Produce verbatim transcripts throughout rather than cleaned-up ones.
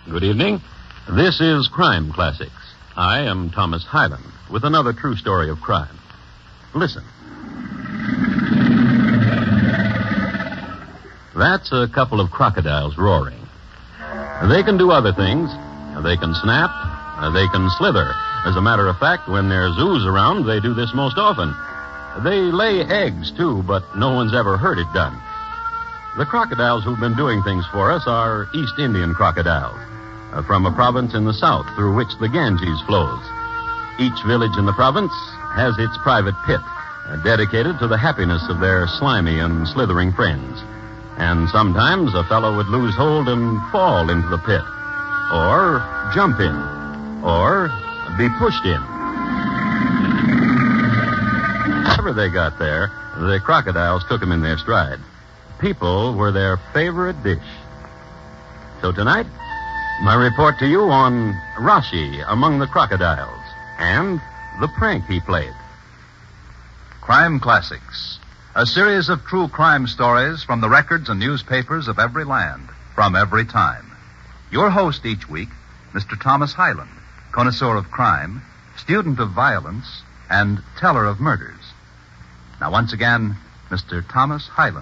Good evening. This is Crime Classics. I am Thomas Hyland with another true story of crime. Listen. That's a couple of crocodiles roaring. They can do other things. They can snap. They can slither. As a matter of fact, when there's zoos around, they do this most often. They lay eggs, too, but no one's ever heard it done. The crocodiles who've been doing things for us are East Indian crocodiles, uh, from a province in the south through which the Ganges flows. Each village in the province has its private pit, uh, dedicated to the happiness of their slimy and slithering friends. And sometimes a fellow would lose hold and fall into the pit, or jump in, or be pushed in. Whenever they got there, the crocodiles took them in their stride. People were their favorite dish. So tonight, my report to you on Rashi among the crocodiles and the prank he played. Crime Classics, a series of true crime stories from the records and newspapers of every land, from every time. Your host each week, Mister Thomas Hyland, connoisseur of crime, student of violence, and teller of murders. Now, once again, Mister Thomas Hyland.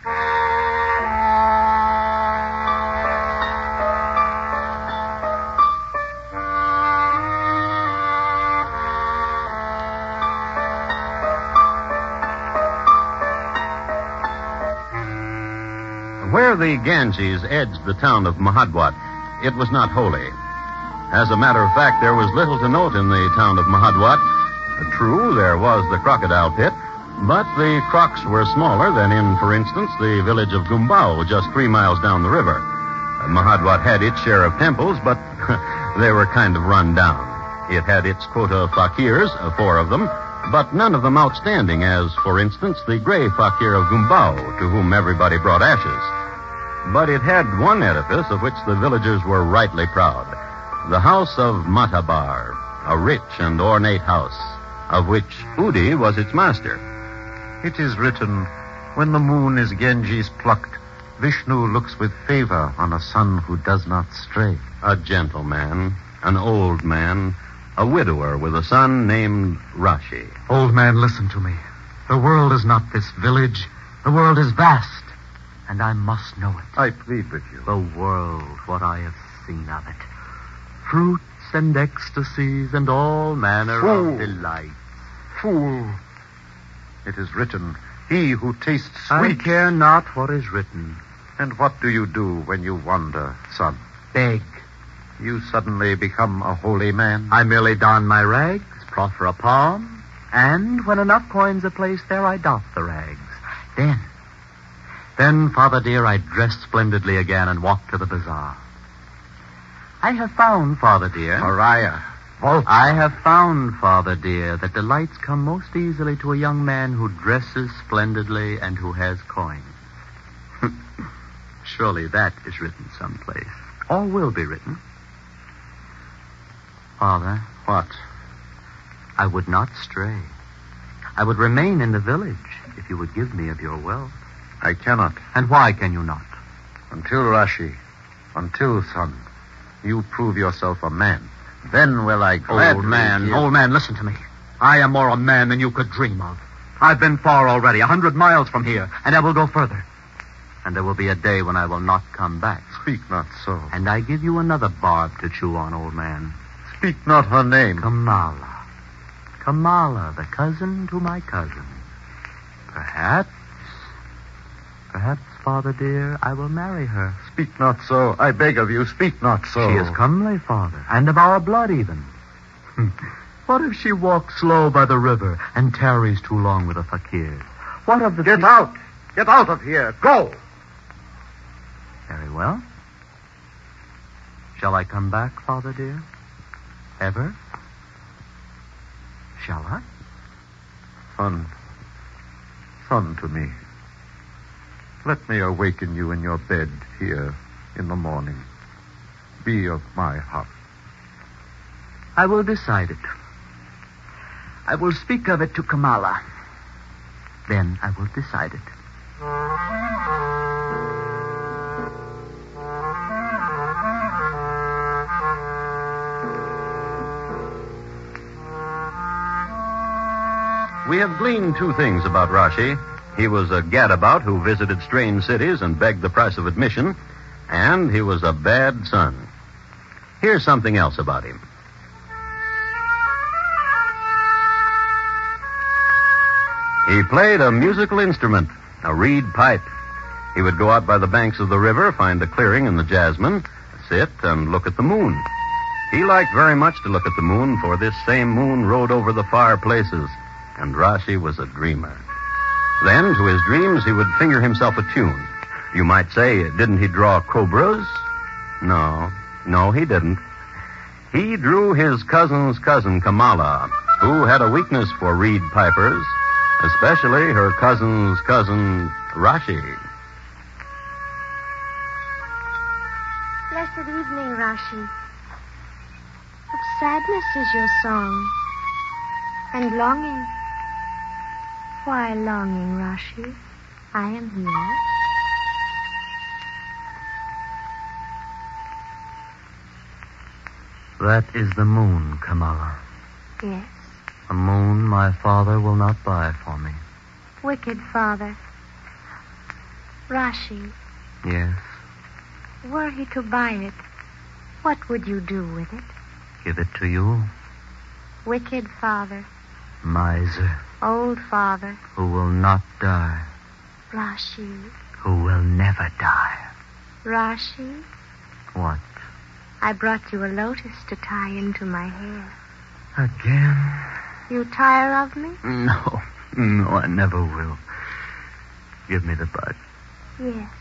Where the Ganges edged the town of Mahadwat, it was not holy. As a matter of fact, there was little to note in the town of Mahadwat. True, there was the crocodile pit, but the crocs were smaller than in, for instance, the village of Gumbao, just three miles down the river. Mahadwat had its share of temples, but they were kind of run down. It had its quota of fakirs, four of them, but none of them outstanding, as, for instance, the gray fakir of Gumbao, to whom everybody brought ashes. But it had one edifice of which the villagers were rightly proud. The house of Matabar, a rich and ornate house, of which Udi was its master. It is written, when the moon is Ganges plucked, Vishnu looks with favor on a son who does not stray. A gentleman, an old man, a widower with a son named Rashi. Old man, listen to me. The world is not this village. The world is vast, and I must know it. I plead with you. The world, what I have seen of it. Fruits and ecstasies and all manner Fool. of delights. Fool. It is written, he who tastes I sweet. care not what is written. And what do you do when you wander, son? Beg. You suddenly become a holy man? I merely don my rags, proffer a palm, and when enough coins are placed there, I doff the rags. Then, then, father dear, I dress splendidly again and walk to the bazaar. I have found, father dear... Pariah. Vault. I have found, father dear, that delights come most easily to a young man who dresses splendidly and who has coins. Surely that is written someplace. Or will be written. Father. What? I would not stray. I would remain in the village if you would give me of your wealth. I cannot. And why can you not? Until, Rashi, until, son, you prove yourself a man. Then will I gladly... Old man, give... old man, listen to me. I am more a man than you could dream of. I've been far already, a hundred miles from here, and I will go further. And there will be a day when I will not come back. Speak not so. And I give you another barb to chew on, old man. Speak not her name. Kamala. Kamala, the cousin to my cousin. Perhaps, perhaps, father dear, I will marry her. Speak not so. I beg of you, speak not so. She is comely, father, and of our blood even. What if she walks slow by the river and tarries too long with the fakirs? What of the... Get out! Get out of here! Go! Very well. Shall I come back, father dear? Ever? Shall I? Son, son to me. Let me awaken you in your bed here in the morning. Be of my heart. I will decide it. I will speak of it to Kamala. Then I will decide it. We have gleaned two things about Rashi. He was a gadabout who visited strange cities and begged the price of admission, and he was a bad son. Here's something else about him. He played a musical instrument, a reed pipe. He would go out by the banks of the river, find a clearing in the jasmine, sit and look at the moon. He liked very much to look at the moon, for this same moon rode over the far places, and Rashi was a dreamer. Then, to his dreams, he would finger himself a tune. You might say, didn't he draw cobras? No, no, he didn't. He drew his cousin's cousin, Kamala, who had a weakness for reed pipers, especially her cousin's cousin, Rashi. Blessed evening, Rashi. Of sadness is your song, and longing. Why longing, Rashi? I am here. That is the moon, Kamala. Yes. A moon my father will not buy for me. Wicked father. Rashi, Yes, were he to buy it, what would you do with it? give it to you, Wicked father. miser, Old father. who will not die, Rashi. who will never die. Rashi, What? I brought you a lotus to tie into my hair. Again? You tire of me? No, no, I never will. Give me the bud. Yes.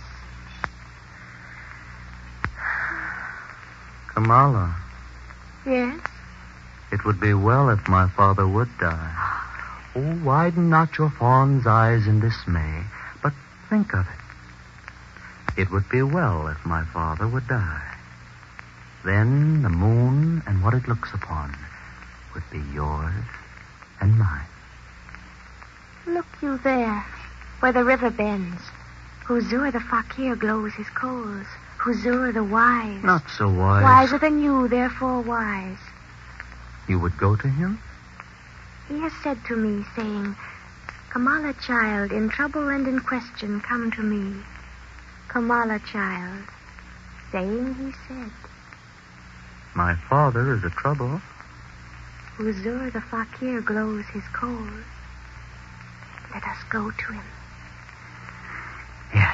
Kamala, Yes? it would be well if my father would die. Oh, widen not your fawn's eyes in dismay, but think of it. It would be well if my father would die. Then the moon and what it looks upon would be yours and mine. Look you there, where the river bends. Huzur the fakir glows his coals. Huzur the wise. Not so wise. Wiser than you, therefore wise. You would go to him? He has said to me, saying, Kamala, child, in trouble and in question, come to me. Kamala, child, saying he said. My father is a trouble. Huzur the fakir glows his coals. Let us go to him. Yes.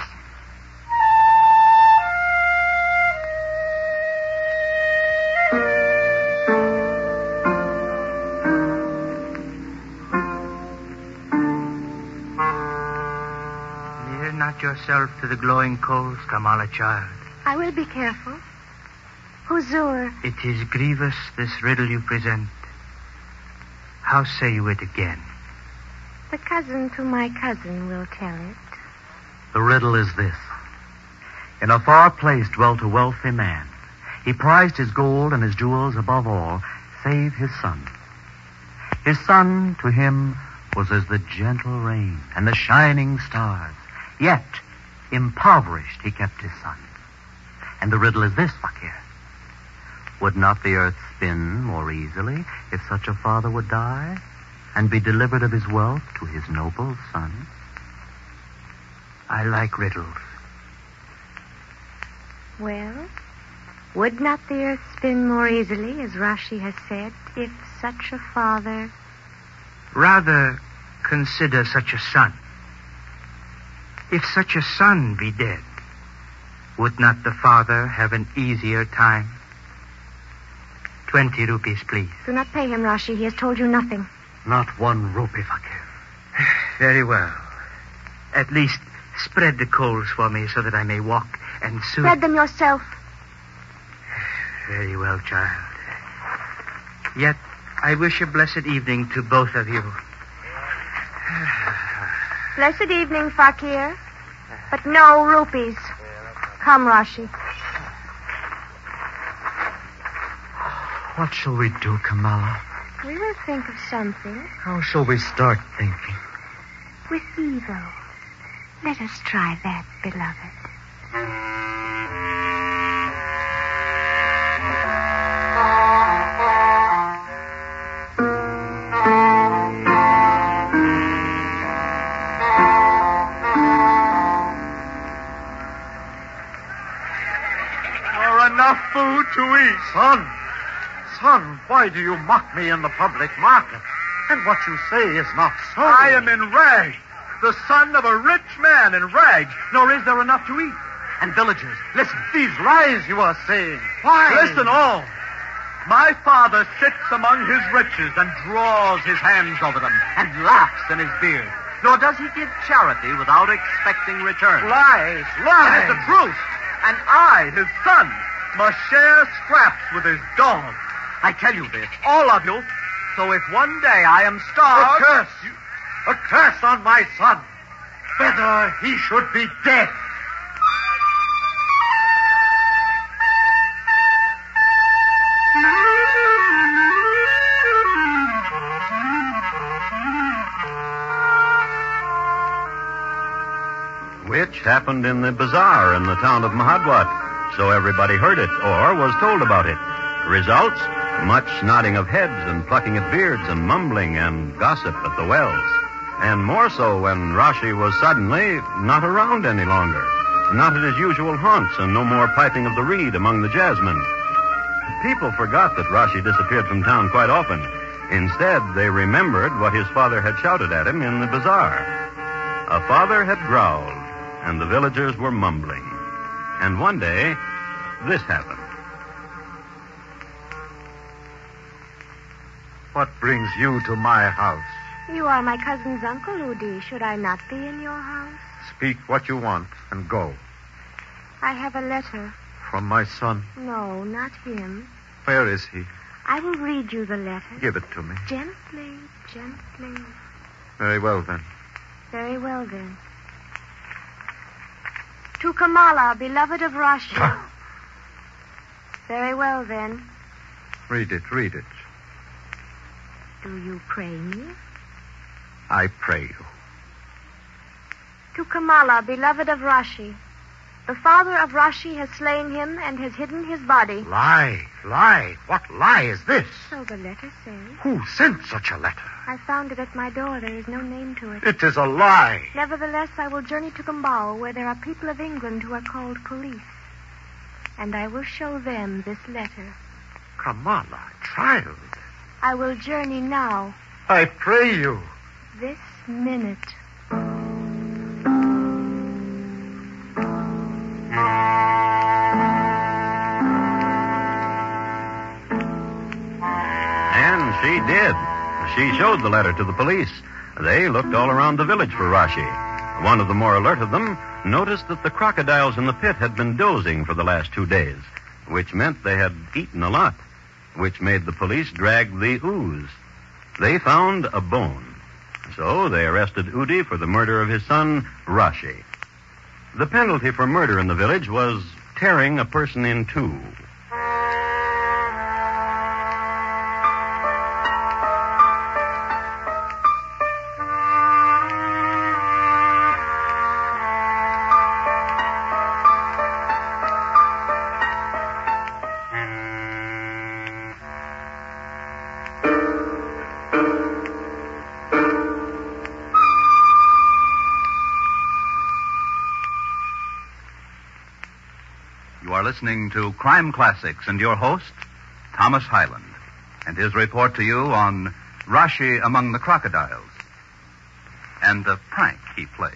Near not yourself to the glowing coals, Kamala, child. I will be careful. Huzur, It is grievous, this riddle you present. How say you it again? the cousin to my cousin will tell it. The riddle is this. In a far place dwelt a wealthy man. He prized his gold and his jewels above all, save his son. His son, to him, was as the gentle rain and the shining stars. Yet, impoverished, he kept his son. And the riddle is this, Fakir. Would not the earth spin more easily if such a father would die and be delivered of his wealth to his noble son? I like riddles. Well, would not the earth spin more easily, as Rashi has said, if such a father... Rather, consider such a son. If such a son be dead, would not the father have an easier time? Twenty rupees, please. Do not pay him, Rashi. He has told you nothing. Not one rupee, Fakir. Very well. At least spread the coals for me so that I may walk and soon... Spread them yourself. Very well, child. Yet I wish a blessed evening to both of you. Blessed evening, Fakir. But no rupees. Come, Rashi. What shall we do, Kamala? We will think of something. How shall we start thinking? With evil. Let us try that, beloved. food to eat. Son, son, why do you mock me in the public market? And what you say is not so. I am in rags, the son of a rich man in rags, nor is there enough to eat. And villagers, listen, these lies you are saying. Why? Listen all. My father sits among his riches and draws his hands over them and laughs in his beard. Nor does he give charity without expecting return. Lies, It lies. is the truth. And I, his son, must share scraps with his dog. I tell you this, all of you. So if one day I am A starved... curse. A curse on my son. Better he should be dead. Which happened in the bazaar in the town of Mahadwat, so everybody heard it or was told about it. Results, much nodding of heads and plucking at beards and mumbling and gossip at the wells. And more so when Rashi was suddenly not around any longer, not at his usual haunts, and no more piping of the reed among the jazzmen. People forgot that Rashi disappeared from town quite often. Instead, they remembered what his father had shouted at him in the bazaar. A father had growled, and the villagers were mumbling. And one day, this happened. What brings you to my house? You are my cousin's uncle, Udi. Should I not be in your house? Speak what you want and go. I have a letter. From my son. No, not him. Where is he? I will read you the letter. Give it to me. Gently, gently. Very well, then. Very well, then. To Kamala, beloved of Rashi. Very well, then. Read it, read it. Do you pray me? I pray you. To Kamala, beloved of Rashi. The father of Rashi has slain him and has hidden his body. Lie, lie. What lie is this? So the letter says. Who sent such a letter? I found it at my door. There is no name to it. It is a lie. Nevertheless, I will journey to Gumbau, where there are people of England who are called police. And I will show them this letter. Kamala, child. I will journey now, I pray you. this minute. And she did. She showed the letter to the police. They looked all around the village for Rashi. One of the more alert of them noticed that the crocodiles in the pit had been dozing for the last two days, which meant they had eaten a lot, which made the police drag the ooze. They found a bone. So they arrested Udi for the murder of his son, Rashi. The penalty for murder in the village was tearing a person in two. You are listening to Crime Classics and your host, Thomas Hyland, and his report to you on Rashi Among the Crocodiles and the prank he played.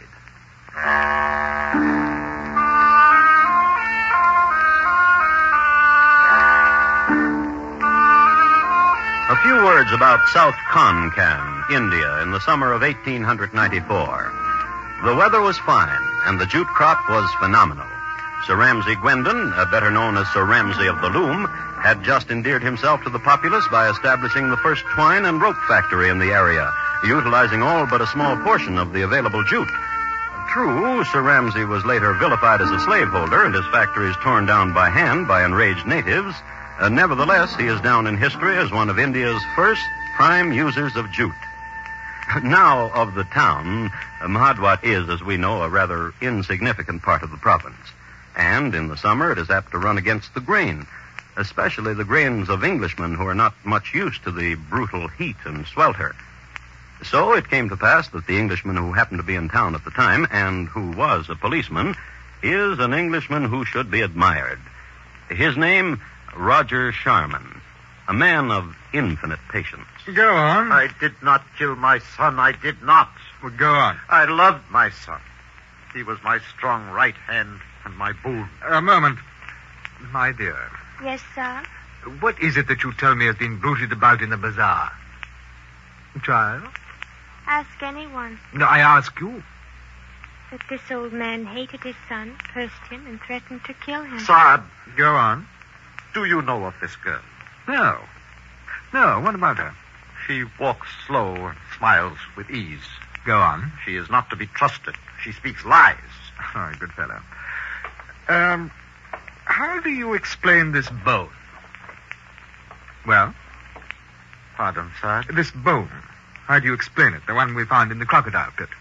A few words about South Konkan, India, in the summer of eighteen ninety-four. The weather was fine, and the jute crop was phenomenal. Sir Ramsay Gwendon, uh, better known as Sir Ramsay of the Loom, had just endeared himself to the populace by establishing the first twine and rope factory in the area, utilizing all but a small portion of the available jute. True, Sir Ramsay was later vilified as a slaveholder and his factories torn down by hand by enraged natives. Uh, nevertheless, he is down in history as one of India's first prime users of jute. Now, of the town, uh, Mahadwat is, as we know, a rather insignificant part of the province. And in the summer, it is apt to run against the grain, especially the grains of Englishmen who are not much used to the brutal heat and swelter. So it came to pass that the Englishman who happened to be in town at the time, and who was a policeman, is an Englishman who should be admired. His name, Roger Sharman, a man of infinite patience. Go on. I did not kill my son. I did not. Well, go on. I loved my son. He was my strong right hand and my boon. A moment. My dear, Yes, sir. What is it that you tell me has been bruited about in the bazaar? Child? Ask anyone. No, I ask you. That this old man hated his son, cursed him, and threatened to kill him. Saab, Go on. do you know of this girl? No. No, what about her? She walks slow and smiles with ease. Go on. She is not to be trusted. She speaks lies. Oh, good fellow. Um, how do you explain this bone? Well, Pardon, sir. this bone. How do you explain it? The one we found in the crocodile pit.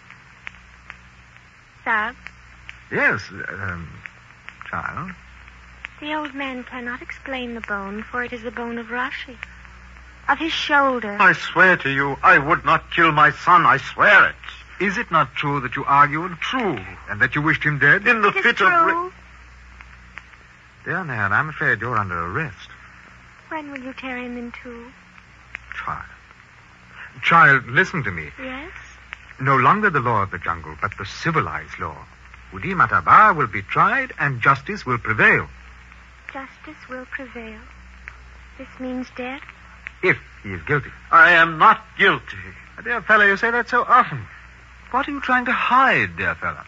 Sir, Yes, um, child. the old man cannot explain the bone, for it is the bone of Rashi. Of his shoulder. I swear to you, I would not kill my son. I swear it. Is it not true that you argued? True. And that you wished him dead? In the It is fit of... true. Ra- Dear man, I'm afraid you're under arrest. When will you tear him in two? Child. Child, listen to me. Yes? No longer the law of the jungle, but the civilized law. Udi Mataba will be tried and justice will prevail. Justice will prevail. This means death? If he is guilty. I am not guilty. My dear fellow, you say that so often. What are you trying to hide, dear fellow?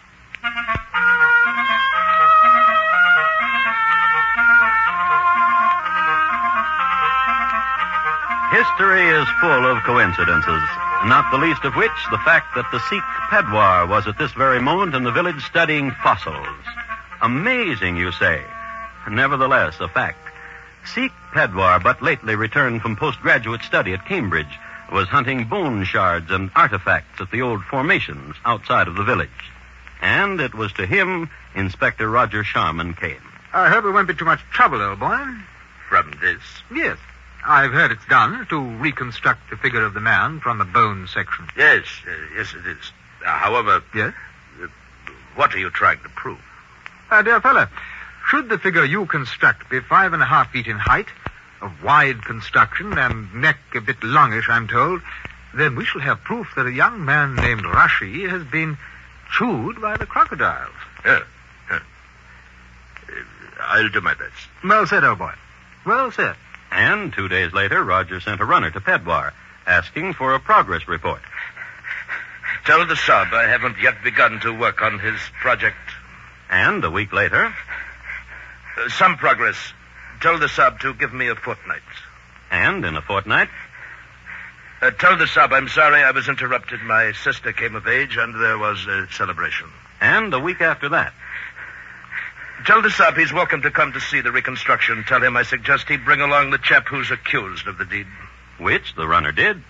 History is full of coincidences, not the least of which the fact that the Sikh Pedwar was at this very moment in the village studying fossils. Amazing, you say. Nevertheless, a fact. Sikh Pedwar, but lately returned from postgraduate study at Cambridge, was hunting bone shards and artifacts at the old formations outside of the village. And it was to him Inspector Roger Sharman came. I hope it won't be too much trouble, old boy. From this? Yes. I've heard it's done to reconstruct the figure of the man from the bone section. Yes, uh, yes it is. Uh, however, Yes? uh, what are you trying to prove? Uh, dear fellow, should the figure you construct be five and a half feet in height, of wide construction, and neck a bit longish, I'm told, then we shall have proof that a young man named Rashi has been chewed by the crocodiles. Yeah, yeah. Uh, I'll do my best. Well said, old boy. Well said. And two days later, Roger sent a runner to Pedwar, asking for a progress report. Tell the sub I haven't yet begun to work on his project. And a week later, Uh, some progress. Tell the sub to give me a fortnight. and in a fortnight, Uh, tell the sub I'm sorry I was interrupted. My sister came of age and there was a celebration. and a week after that. Tell the sub he's welcome to come to see the reconstruction. Tell him I suggest he bring along the chap who's accused of the deed. Which the runner did.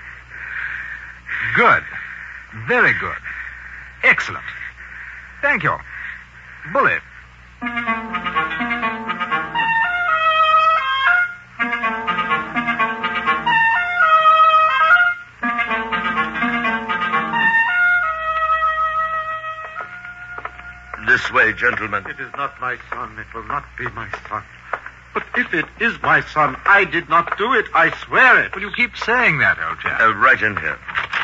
Good. Very good. Excellent. Thank you. Bully. This way, gentlemen. It is not my son. It will not be my son. But if it is my son, I did not do it. I swear it. Well, you keep saying that, old chap. Uh, right in here.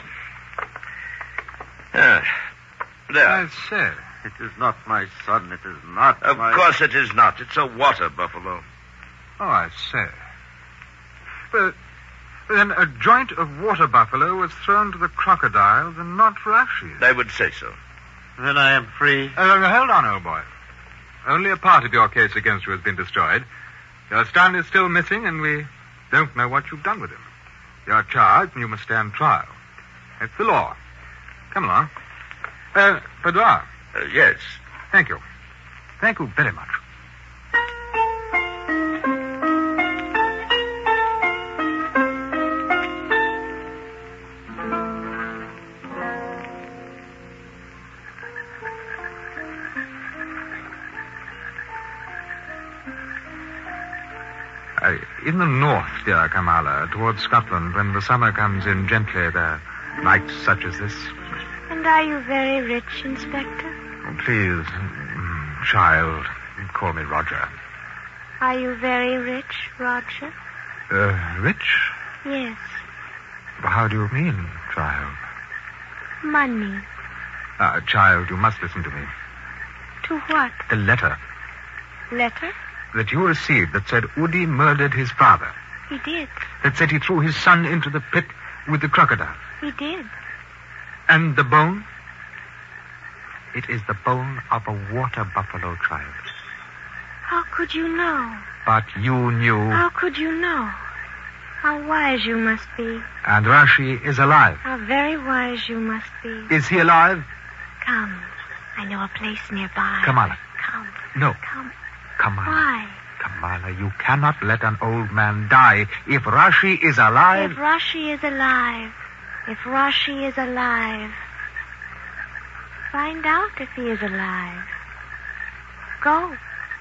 Ah, there. I say. It is not my son. It is not Of my... course it is not. It's a water buffalo. Oh, I say. But then a joint of water buffalo was thrown to the crocodiles and not Rashi. I would say so. Then I am free. Uh, hold on, old boy. Only a part of your case against you has been destroyed. Your son is still missing, and we don't know what you've done with him. You're charged, and you must stand trial. It's the law. Come along. Uh, Pedwar. Uh, yes. Thank you. Thank you very much. Uh, in the north, dear Kamala, towards Scotland, when the summer comes in gently, there are nights such as this. And are you very rich, Inspector? Oh, please, mm, child, call me Roger. Are you very rich, Roger? Uh, rich? Yes. How do you mean, child? Money. Uh, child, you must listen to me. To what? The letter Letter? that you received that said Udi murdered his father. He did. That said he threw his son into the pit with the crocodile. He did. And the bone? It is the bone of a water buffalo, child. How could you know? But you knew. How could you know? How wise you must be. And Rashi is alive. How very wise you must be. Is he alive? Come. I know a place nearby. Kamala. Come. No. Come. Kamala. Why? Kamala, you cannot let an old man die. If Rashi is alive... If Rashi is alive. If Rashi is alive. Find out if he is alive. Go.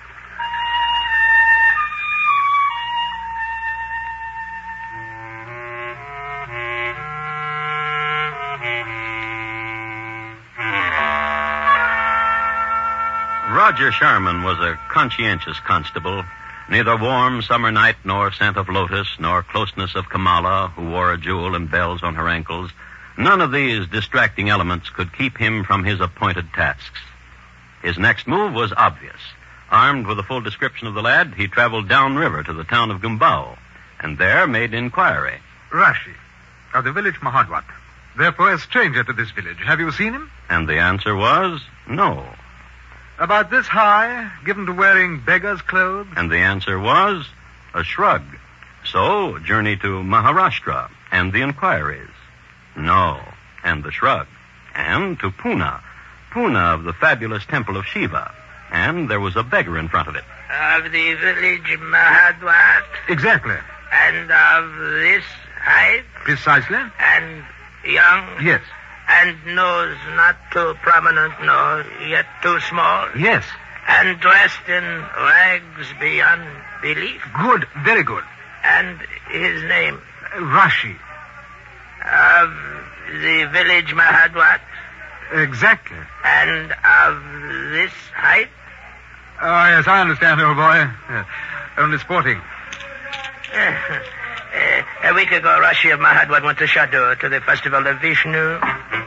Roger Sharman was a conscientious constable. Neither warm summer night, nor scent of lotus, nor closeness of Kamala, who wore a jewel and bells on her ankles. None of these distracting elements could keep him from his appointed tasks. His next move was obvious. Armed with a full description of the lad, he traveled downriver to the town of Gumbao, and there made inquiry. Rashi, of the village Mahadwat. Therefore a stranger to this village. Have you seen him? And the answer was no. About this high, given to wearing beggar's clothes? And the answer was a shrug. So, journey to Maharashtra and the inquiries. No, and the shrug. And to Pune. Pune of the fabulous temple of Shiva. And there was a beggar in front of it. Of the village Mahadwat? Exactly. And of this height? Precisely. And young? Yes. And nose not too prominent, nor yet too small? Yes. And dressed in rags beyond belief? Good, very good. And his name? Rashi. Of the village Mahadwat? Exactly. And of this height? Oh, yes, I understand, old boy. Uh, only sporting. Uh, a week ago, Rashi of Mahadwat went to Shadur to the festival of Vishnu.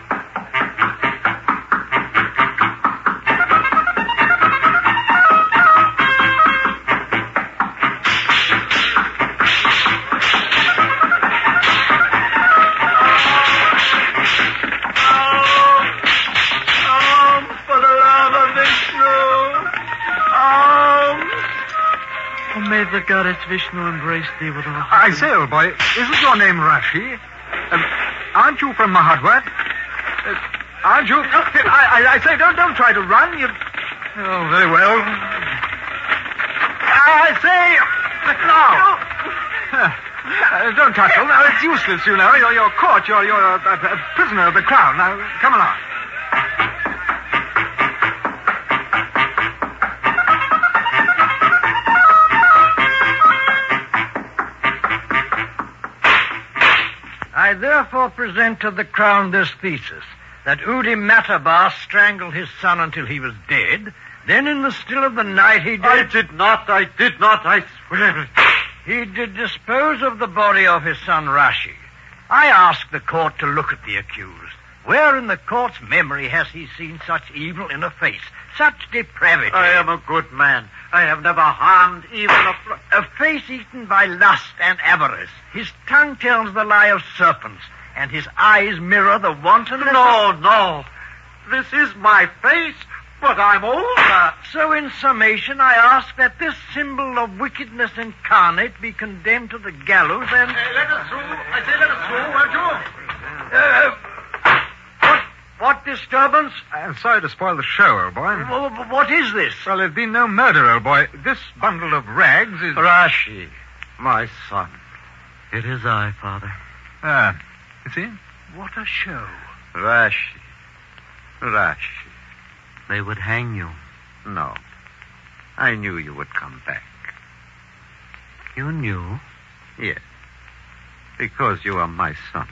May the goddess Vishnu embrace thee with all... I say, old boy, isn't your name Rashi? Um, aren't you from Mahadwat? Uh, aren't you? I, I, I say, don't don't try to run. You... Oh, very well. I say, no. Uh, don't tussle. Now, it's useless, you know. You're, you're caught. You're, you're a, a, a prisoner of the crown. Now, come along. I therefore present to the Crown this thesis, that Udi Matabar strangled his son until he was dead, then in the still of the night he did... I did not, I did not, I swear it. He did dispose of the body of his son Rashi. I ask the court to look at the accused. Where in the court's memory has he seen such evil in a face, such depravity? I am a good man. I have never harmed even a... Fl- a face eaten by lust and avarice. His tongue tells the lie of serpents, and his eyes mirror the wantonness... No, no. This is my face, but I'm older. So in summation, I ask that this symbol of wickedness incarnate be condemned to the gallows and... Hey, let us through. I say let us through, won't you? Uh, what, what disturbance? I'm sorry to spoil the show, old boy. Wh- What is this? Well, there's been no murder, old boy. This bundle of rags is... Rashi, my son. It is I, Father. Ah, you see? What a show. Rashi. Rashi. They would hang you. No. I knew you would come back. You knew? Yes. Because you are my son.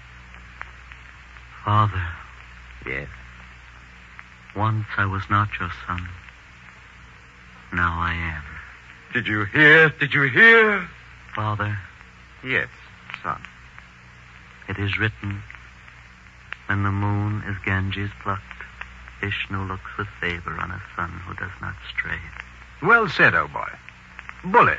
Father, Yes. once I was not your son. Now I am. Did you hear? Did you hear? Father, Yes, son. it is written, when the moon is Ganges plucked, Vishnu looks with favor on a son who does not stray. Well said, old boy. Bully.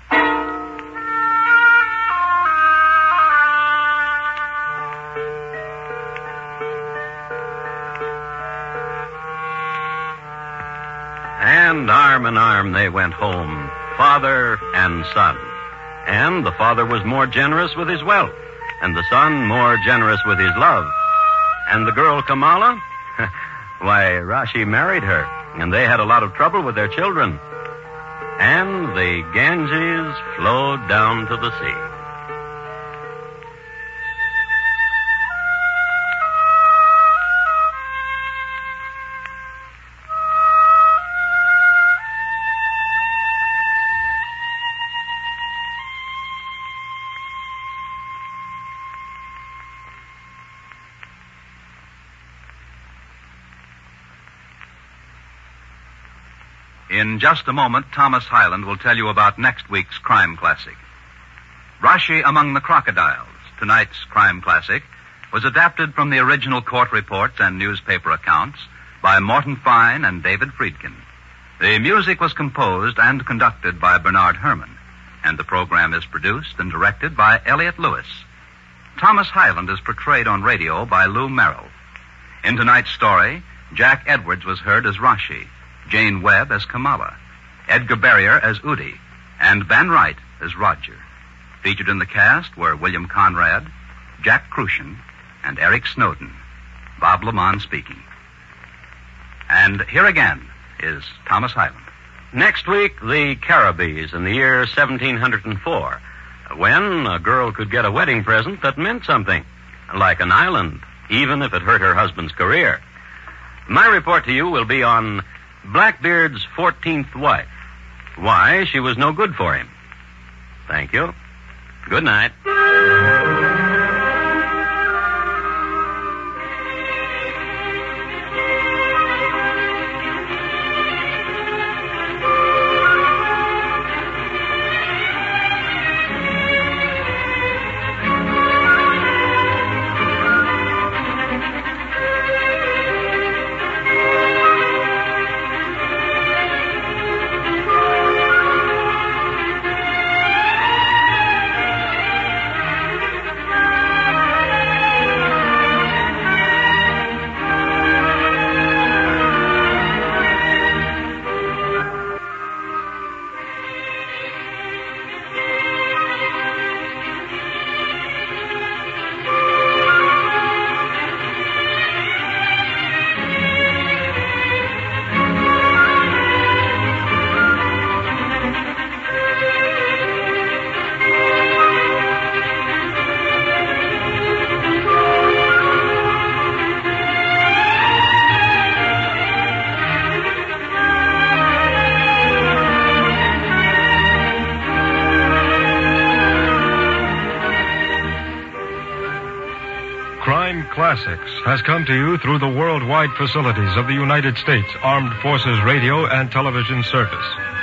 And arm in arm they went home, father and son. And the father was more generous with his wealth, and the son more generous with his love. And the girl Kamala, why, Rashi married her, and they had a lot of trouble with their children. And the Ganges flowed down to the sea. In just a moment, Thomas Hyland will tell you about next week's crime classic. Rashi Among the Crocodiles, tonight's crime classic, was adapted from the original court reports and newspaper accounts by Morton Fine and David Friedkin. The music was composed and conducted by Bernard Herrmann, and the program is produced and directed by Elliott Lewis. Thomas Hyland is portrayed on radio by Lou Merrill. In tonight's story, Jack Edwards was heard as Rashi, Jane Webb as Kamala, Edgar Barrier as Udi, and Ben Wright as Roger. Featured in the cast were William Conrad, Jack Crucian, and Eric Snowden. Bob Lamont speaking. And here again is Thomas Hyland. Next week, the Caribbees in the year seventeen oh four, when a girl could get a wedding present that meant something, like an island, even if it hurt her husband's career. My report to you will be on Blackbeard's fourteenth wife. Why she was no good for him. Thank you. Good night. Classics has come to you through the worldwide facilities of the United States Armed Forces Radio and Television Service.